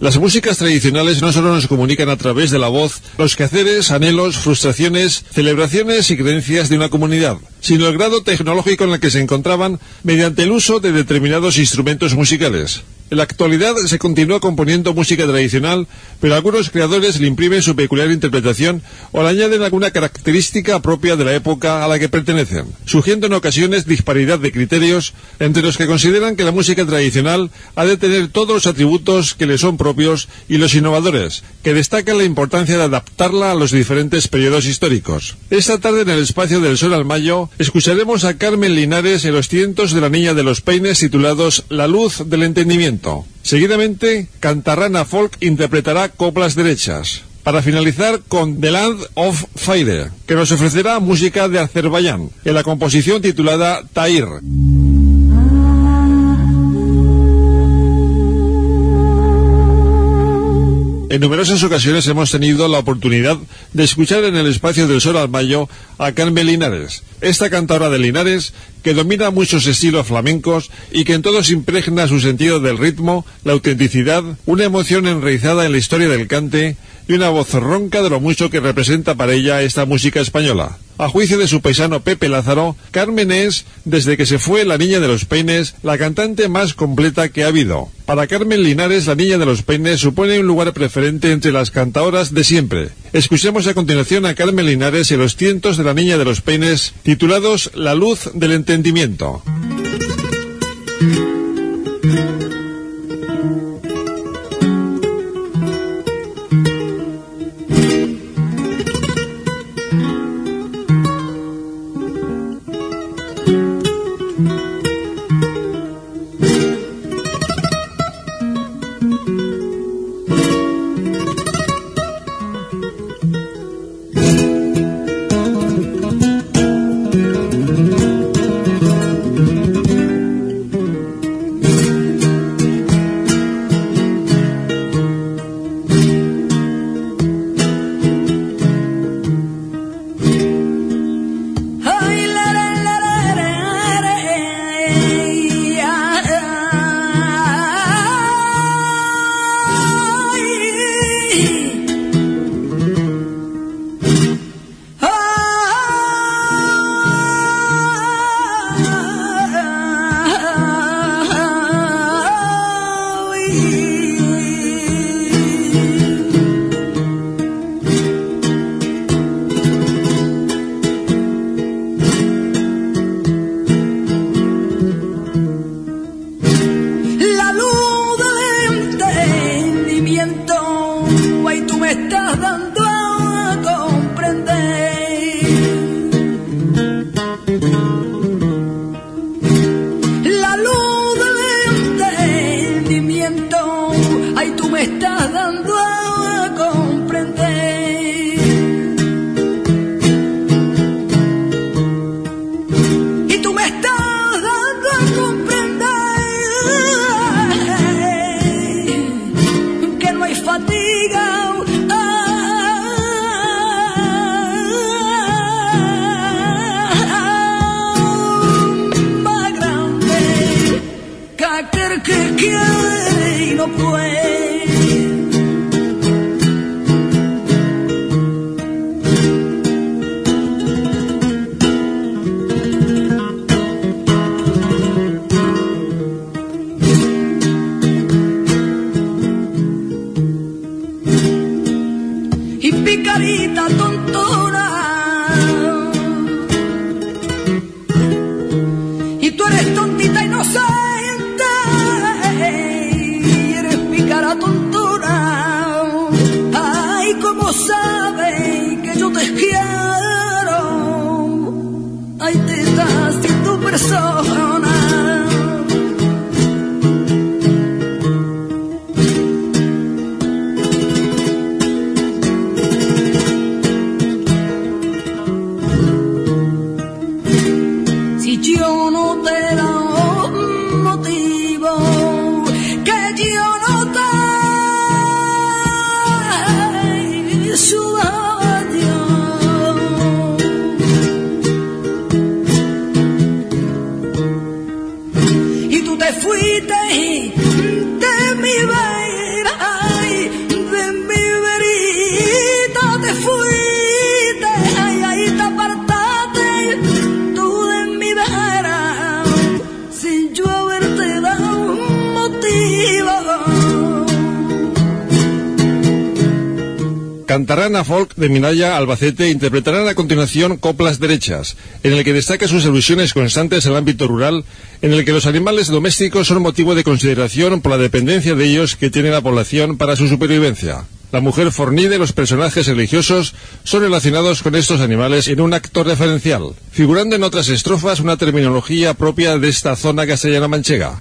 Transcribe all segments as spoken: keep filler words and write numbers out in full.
Las músicas tradicionales no solo nos comunican a través de la voz los quehaceres, anhelos, frustraciones, celebraciones y creencias de una comunidad, sino el grado tecnológico en el que se encontraban mediante el uso de determinados instrumentos musicales. En la actualidad se continúa componiendo música tradicional, pero algunos creadores le imprimen su peculiar interpretación o le añaden alguna característica propia de la época a la que pertenecen, surgiendo en ocasiones disparidad de criterios entre los que consideran que la música tradicional ha de tener todos los atributos que le son propios y los innovadores, que destacan la importancia de adaptarla a los diferentes periodos históricos. Esta tarde en el espacio del Sol al Mayo escucharemos a Carmen Linares en los tientos de la Niña de los Peines titulados La Luz del Entendimiento. Seguidamente, Cantarrana Folk interpretará Coplas Derechas, para finalizar con The Land of Fire, que nos ofrecerá música de Azerbaiyán, en la composición titulada Tahir. En numerosas ocasiones hemos tenido la oportunidad de escuchar en el espacio del Sol al Mayo a Carmen Linares, esta cantadora de Linares que domina muchos estilos flamencos y que en todos impregna su sentido del ritmo, la autenticidad, una emoción enraizada en la historia del cante y una voz ronca de lo mucho que representa para ella esta música española. A juicio de su paisano Pepe Lázaro, Carmen es, desde que se fue la Niña de los Peines, la cantante más completa que ha habido. Para Carmen Linares, la Niña de los Peines supone un lugar preferente entre las cantadoras de siempre. Escuchemos a continuación a Carmen Linares en los tientos de la Niña de los Peines, titulados La Luz del Entendimiento. Fuiste de mi vida. cantarán a folk de Minaya, Albacete, e interpretarán a continuación coplas derechas, en el que destaca sus alusiones constantes al ámbito rural, en el que los animales domésticos son motivo de consideración por la dependencia de ellos que tiene la población para su supervivencia. La mujer fornida y los personajes religiosos son relacionados con estos animales en un acto referencial, figurando en otras estrofas una terminología propia de esta zona castellano-manchega.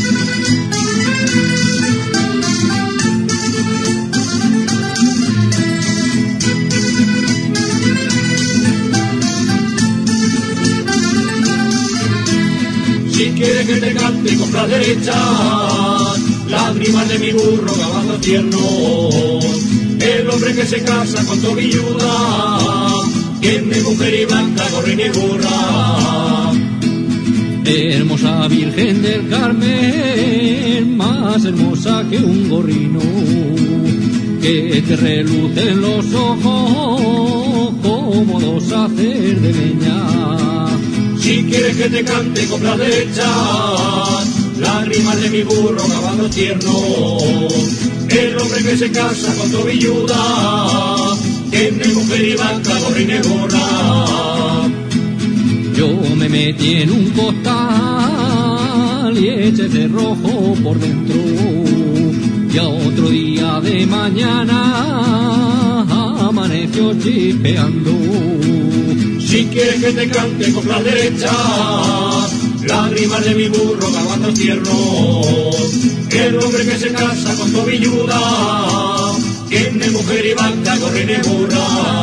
Si quieres que te cante coplas derechas, lágrimas de mi burro, caballo tierno, el hombre que se casa con tobilluda, tiene mujer y blanca, gorrina y burra. Hermosa Virgen del Carmen, más hermosa que un gorrino, que te relucen los ojos como dos hacer de leña. Si quieres que te cante coplas derechas, lágrimas de mi burro, caballo tierno, el hombre que se casa con tobilluda, tiene mujer y blanca, gorrina y gorra. Yo me metí en un costal y eché de rojo por dentro, y a otro día de mañana amaneció chispeando. Si quieres que te cante coplas derechas, lágrimas de mi burro, caballo tierno, el hombre que se casa con tobilluda, tiene mujer y blanca, gorrina y burra.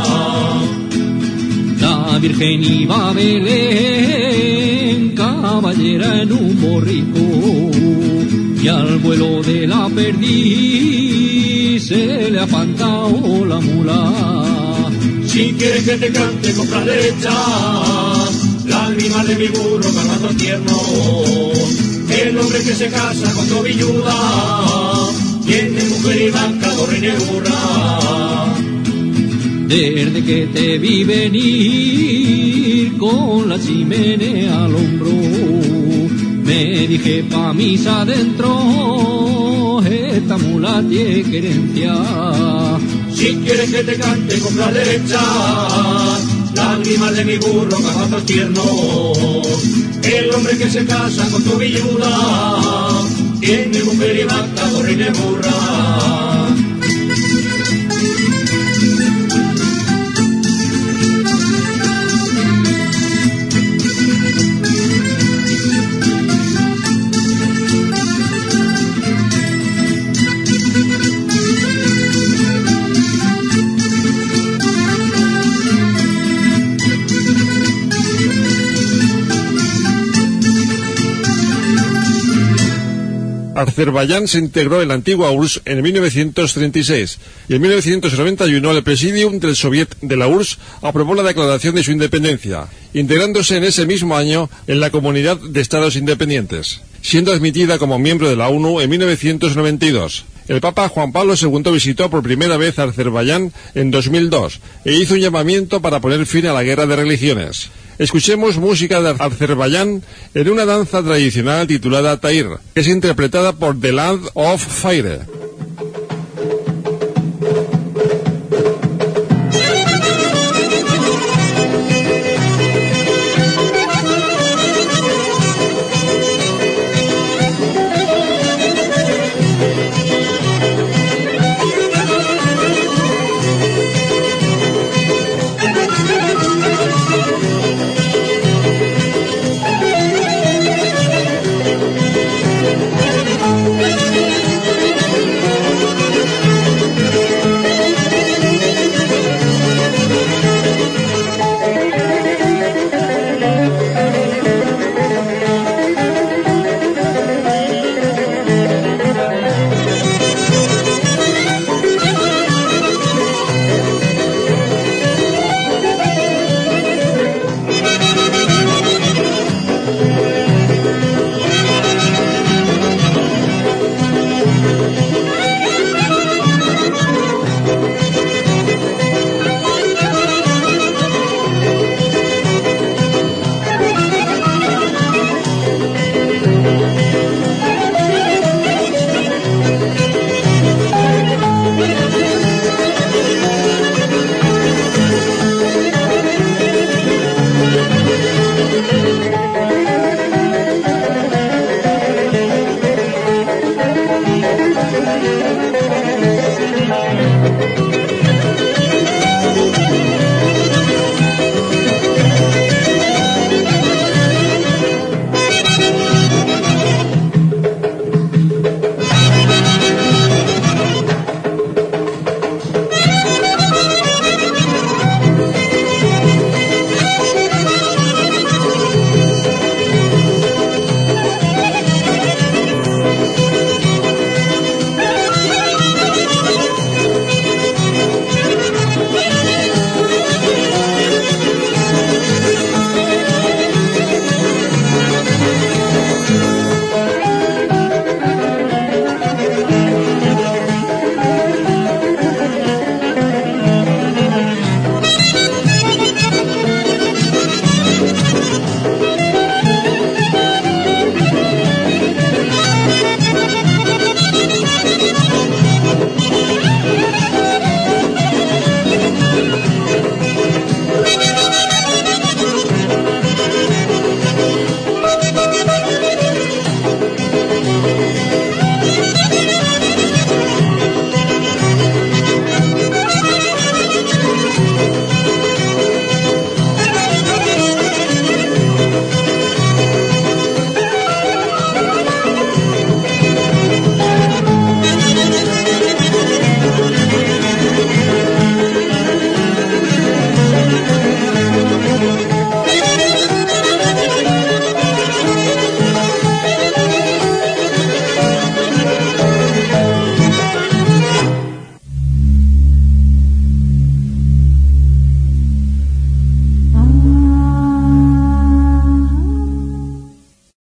La Virgen iba a Belén, caballera en un borrico, y al vuelo de la perdiz se le ha apantao la mula. Si quieres que te cante coplas derechas, lágrimas de mi burro, caballo tierno, el hombre que se casa con tobilluda, tiene mujer y blanca, gorrina y burra. Desde que te vi venir con la chimenea al hombro, me dije pa' mis adentro, esta mula tiene querencia. Si quieres que te cante coplas derechas, lágrimas de mi burro, caballo tierno, el hombre que se casa con tobilluda, tiene mujer y blanca, gorrina y burra. Azerbaiyán se integró en la antigua U R S S en mil novecientos treinta y seis y en mil novecientos noventa y uno el Presidium del Soviet de la U R S S aprobó la declaración de su independencia, integrándose en ese mismo año en la Comunidad de Estados Independientes, siendo admitida como miembro de la ONU en mil novecientos noventa y dos. El Papa Juan Pablo segundo visitó por primera vez a Azerbaiyán en dos mil dos e hizo un llamamiento para poner fin a la guerra de religiones. Escuchemos música de Azerbaiyán en una danza tradicional titulada Tair, que es interpretada por The Land of Fire.